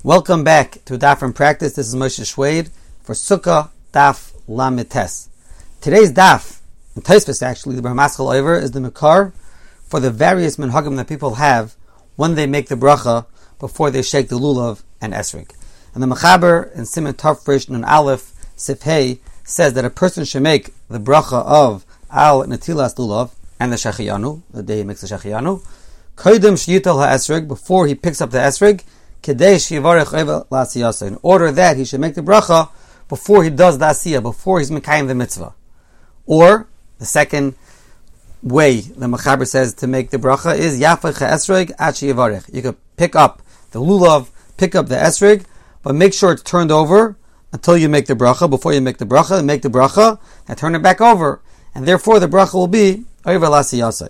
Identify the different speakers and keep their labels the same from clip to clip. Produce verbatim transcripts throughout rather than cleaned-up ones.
Speaker 1: Welcome back to Daf from Practice. This is Moshe Shwed for Sukkah Daf Lamites. Today's Daf, in Tosfos actually, the Brahmaschal Over, is the Makar for the various minhagim that people have when they make the bracha before they shake the lulav and esrig. And the Mechaber in Siman Tov Reish Nun Aleph Sif Hey says that a person should make the bracha of Al Netilas Lulav and the Shechiyanu, the day he makes the Shechiyanu, Kodim Shiyital HaEsrig, before he picks up the esrig, in order that he should make the bracha before he does the asiyah, before he's mekayim the mitzvah. Or, the second way the Mechaber says to make the bracha is Yafach ha'esrig at sheyivarech. You could pick up the lulav, pick up the esrig, but make sure it's turned over until you make the bracha. Before you make the bracha, make the bracha, and turn it back over. And therefore the bracha will be over l'asiyasai.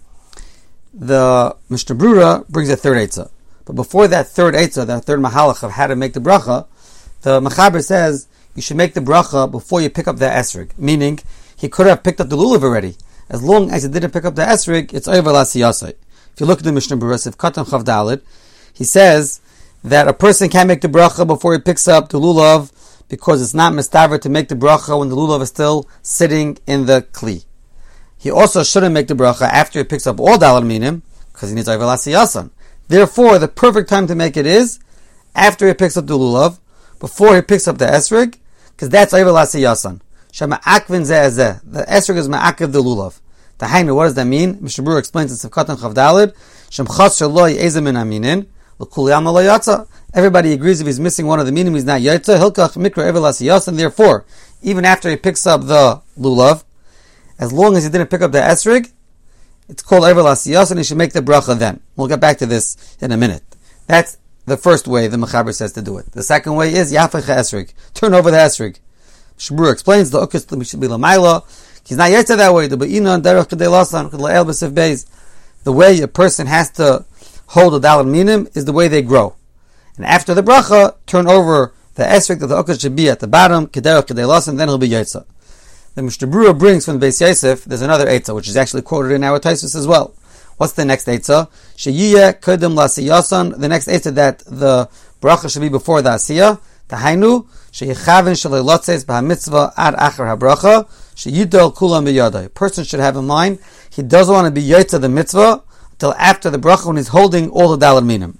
Speaker 1: The Mishnah Brura brings a third eitzah. But before that third eitzah, that third mahalach of how to make the bracha, the Mechaber says you should make the bracha before you pick up the esrig. Meaning, he could have picked up the lulav already. As long as he didn't pick up the esrig, it's over l'asiyasai. If you look at the Mishnah Berurah, if Katan Chav Daled, he says that a person can't make the bracha before he picks up the lulav because it's not mistaver to make the bracha when the lulav is still sitting in the kli. He also shouldn't make the bracha after he picks up all daled minim because he needs over l'asiyasan. Therefore, the perfect time to make it is after he picks up the lulav, before he picks up the esrig, because that's over l'asiyasan. Shema akvin zeh. The esrig is ma'akiv the lulav. The hainu, what does that mean? Mishnah Berurah explains in Sivkat and Chavdalid. Shem chas shaloi ezemin aminin l'kuliyam lo yatsa. Everybody agrees if he's missing one of the minim, he's not yatsa. Hilkach mikra over l'asiyasan. Therefore, even after he picks up the lulav, as long as he didn't pick up the esrig, it's called over l'asiyas, and he should make the bracha then. We'll get back to this in a minute. That's the first way the Mechaber says to do it. The second way is yafach esrig. Turn over the esrig. Shmuel explains the ukus should be l'mayla. He's not yet that way. The be'inon derech kedei lasan kedei b'sif beis. The way a person has to hold the daled minim is the way they grow. And after the bracha, turn over the esrig that the ukus should be at the bottom kedei kedei lasan. Then he'll be yetza. The Mishnah Berurah brings from the Beis Yosef, there's another eitzah, which is actually quoted in our Tosfos as well. What's the next eitzah? Sheyiyeh kodem l'asiyasan. The next eitzah that the bracha should be before the asiyah. Tahainu sheyichaven shalei lotzes b'hamitzvah ad achar habracha sheyidol kulam b'yadai. A person should have in mind he doesn't want to be yotza the mitzvah until after the bracha when he's holding all the daled minim.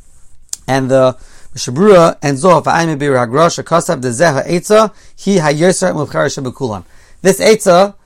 Speaker 1: And the Mishnah Berurah and Zohar v'ayim bir hagra shekasav dezeh ha'eitzah hi hayoser muvchar shebekulan. This eitzah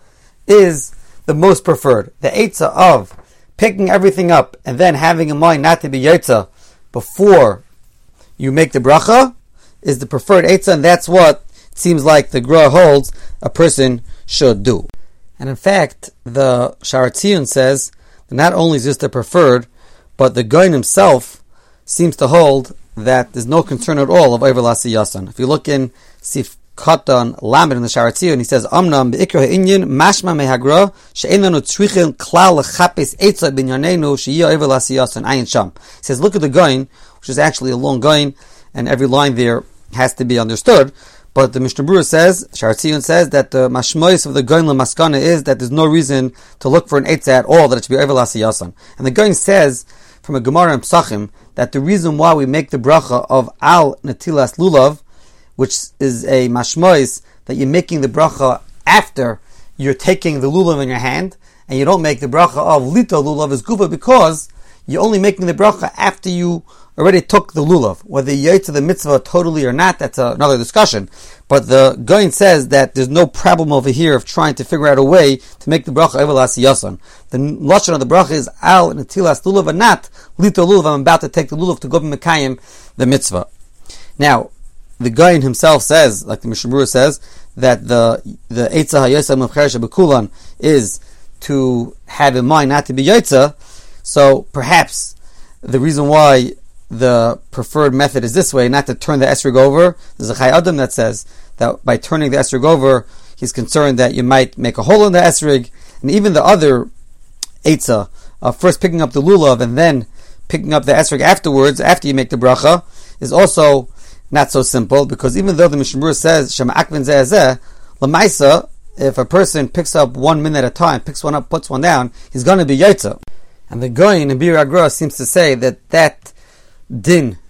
Speaker 1: is the most preferred. The eitzah of picking everything up and then having in mind not to be yotza before you make the bracha is the preferred eitzah, and that's what it seems like the Gra holds a person should do. And in fact, the Sha'ar HaTziyun says that not only is this the preferred, but the Gaon himself seems to hold that there's no concern at all of over l'asiyasan. If you look in Sif Katan Lamed in the Sha'ar HaTziyun, he says, Amnam be'ikra ha'inyin mashma mehagra she'en lanu tzrichen klal l'chapes eitzah binyanenu she'yeh over l'asiyasan ayin sham. He says, look at the Gaon, which is actually a long Gaon, and every line there has to be understood. But the Mishnah Berurah says, Sha'ar HaTziyun says that the mashmois of the Gaon l'maskana is that there's no reason to look for an eitzah at all, that it should be over l'asiyasan. And the Gaon says from a Gemara in Psachim that the reason why we make the bracha of Al Netilas Lulav, which is a mashmois, that you're making the bracha after you're taking the lulav in your hand, and you don't make the bracha of Lita Lulav is gufa, because you're only making the bracha after you already took the lulav. Whether you yotza the mitzvah totally or not, that's another discussion. But the Gaon says that there's no problem over here of trying to figure out a way to make the bracha over l'asiyasan. The lashon of the bracha is Al Netilas Lulav and not Lita Lulav. I'm about to take the lulav to go b'mekayim the mitzvah. Now, the Gaon himself says, like the Mishnah Berurah says, that the the eitzah hayoseh mevcher shebekulan is to have in mind not to be yotza. So perhaps the reason why the preferred method is this way, not to turn the esrig over. There's a Chai Adam that says that by turning the esrig over, he's concerned that you might make a hole in the esrig. And even the other eitzah, uh, first picking up the lulav and then picking up the esrig afterwards, after you make the bracha, is also not so simple, because even though the Mishnah Berurah says Shema Akvin Zeh Zeh, Lamaisa, if a person picks up one minute at a time, picks one up, puts one down, he's going to be yotza. And the Gaon in Bir Agra seems to say that that din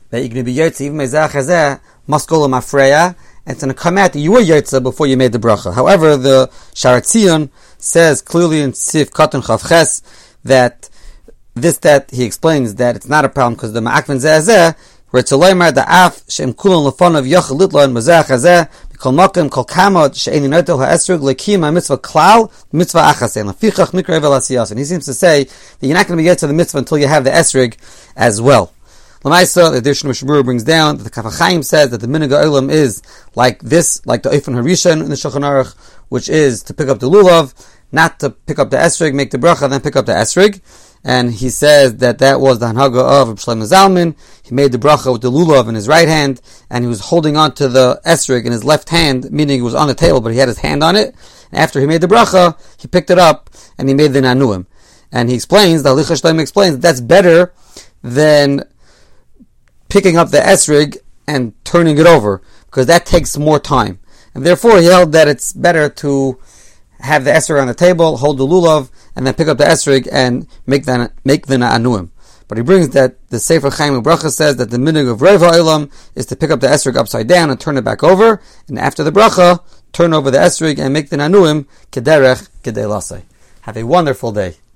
Speaker 1: that you're going to be yotze even mezach hazeh must go l'mafreya, and it's going to come out that you were yotze before you made the bracha. However, the Sharat Zion says clearly in Sif Katan Chav Ches that this that he explains that it's not a problem because the ma'akven zeh where it's a loymar the af shem kulan lefon of yochel litlo and mezach hazeh kol makom kol kamod she'eni notel ha'esrog lekim ha'mitzvah klal mitzvah achasen lefichach mikra evel asiyas. And he seems to say that you're not going to be yet to the mitzvah until you have the esrog as well. Lamaisa, the Dirshon Mishabura brings down that the Kaf HaChaim says that the Minhag Ha'olam is like this, like the Ofen Harishon in the Shulchan Aruch, which is to pick up the lulav, not to pick up the esrog, make the bracha, then pick up the esrog. And he says that that was the Hanhaga of Reb Shlomo Zalman. He made the bracha with the lulav in his right hand, and he was holding on to the esrog in his left hand, meaning it was on the table, but he had his hand on it. And after he made the bracha, he picked it up, and he made the nanuim. And he explains, the Halicha Shlomo explains, that that's better than picking up the esrog and turning it over, because that takes more time. And therefore he held that it's better to have the esrog on the table, hold the lulav, and then pick up the esrog and make the, make the na'anuim. But he brings that the Sefer Chaim Bracha says that the minhag of Rov Ha'olam is to pick up the esrog upside down and turn it back over, and after the bracha, turn over the esrog and make the na'anuim kederech kedei lasei. Have a wonderful day.